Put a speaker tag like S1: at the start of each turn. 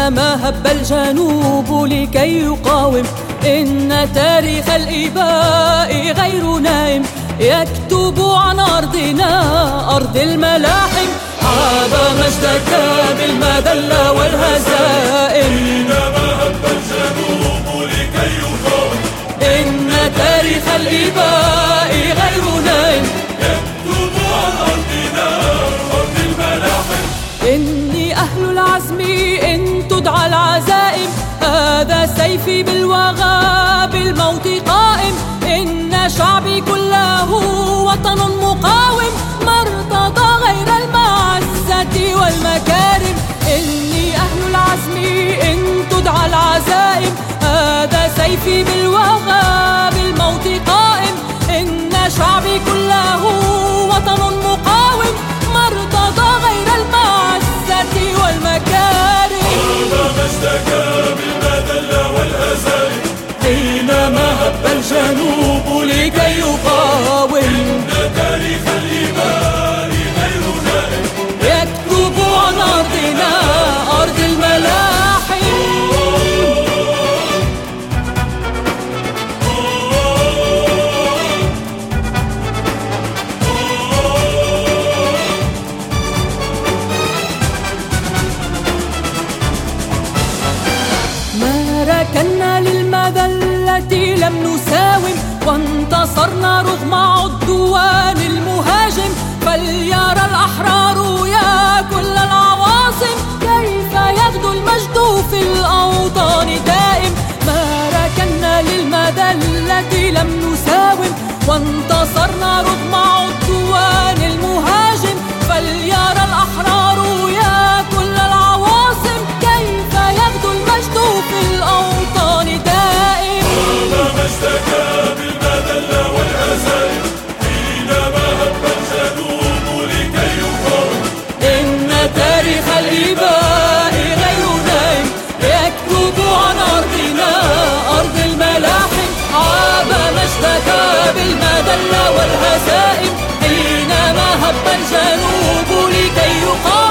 S1: حينما هب الجنوب لكي يقاوم، إن تاريخ الإباء غير نائم، يكتب عن أرضنا أرض الملاحم. عاب مجدك بالمذلة والهزائم،
S2: حينما هب الجنوب لكي يقاوم،
S1: إن تاريخ الإباء غير نائم،
S2: يكتب عن أرضنا أرض الملاحم.
S1: إني أهل العزم إن تدعى العزائم، هذا سيفي بالوغى بالموت قائم، إن شعبي كله وطن مقاوم، ما ارتضى غير المعزة والمكارم. إني أهل العزم إن تدعى العزائم، هذا سيفي بالوغى بالموت قائم، إن شعبي كله وطن مقاوم، ما ارتضى غير المعزة والمكارم.
S2: عاب مجدك بالمذلة والهزائم،
S1: حينما هب الجنوب لكي يقاوم،
S2: إن تاريخ الإباء غير نائم،
S1: يكتب عن أرضنا أرض الملاحم. ما ركنا للمذلة لم نساوم، وانتصرنا رغم عدوان المهاجم، فليرى الأحرار يا كل العواصم، كيف يغدو المجد في الأوطان دائم. ما ركنا للمذلة لم نساوم، وانتصرنا رغم عدوان المهاجم، فليرى الأحرار يا كل العواصم، كيف يغدو المجد في الأوطان دائم.
S2: عاب مجدك بالمذلة والهزائم، حينما هب الجنوب لكي يقاوم،
S1: إن تاريخ الإباء غير نائم، يكتب عن أرضنا أرض الملاحم. عاب مجدك بالمذلة والهزائم، حينما هب الجنوب لكي يقاوم،